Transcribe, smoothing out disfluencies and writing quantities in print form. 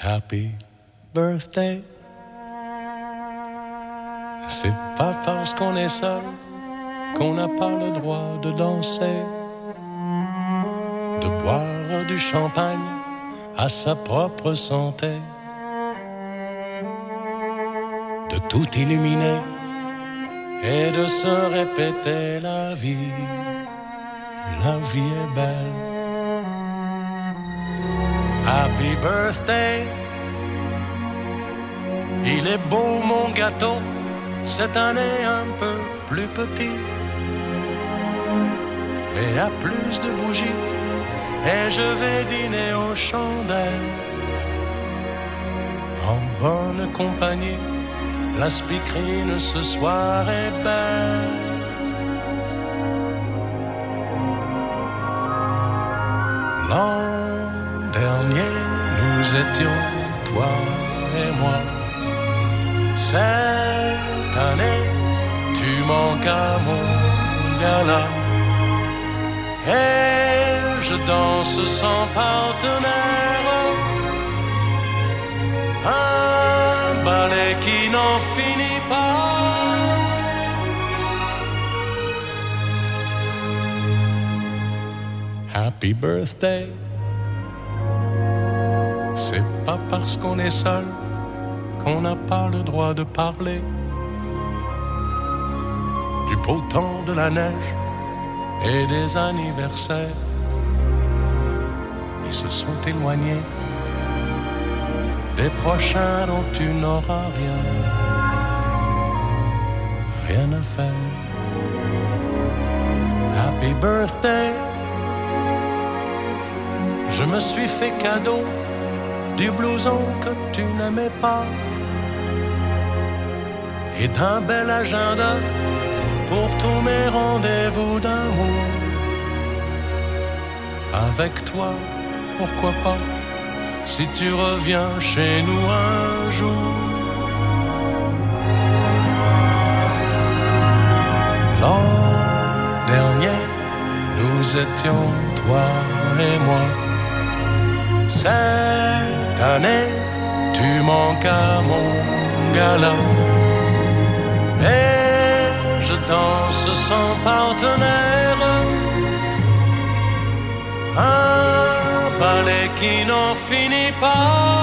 Happy birthday. C'est pas parce qu'on est seul qu'on n'a pas le droit de danser, de boire du champagne à sa propre santé, de tout illuminer et de se répéter la vie est belle. Happy birthday, il est beau mon gâteau, cette année un peu plus petit, mais à plus de bougies, et je vais dîner aux chandelles, en bonne compagnie, la speakerine ce soir est belle. L'an dernier, nous étions, toi et moi. Cette année, tu manques à mon gala. Et je danse sans partenaire, un ballet qui n'en finit pas. Happy birthday. C'est pas parce qu'on est seul qu'on n'a pas le droit de parler du beau temps, de la neige et des anniversaires. Ils se sont éloignés des prochains dont tu n'auras rien à faire. Happy birthday. Je me suis fait cadeau du blouson que tu n'aimais pas et d'un bel agenda pour tous mes rendez-vous d'amour. Avec toi, pourquoi pas, si tu reviens chez nous un jour. L'an dernier, nous étions toi et moi. Cette année, tu manques à mon gala. Et je danse sans partenaire, un ballet qui n'en finit pas.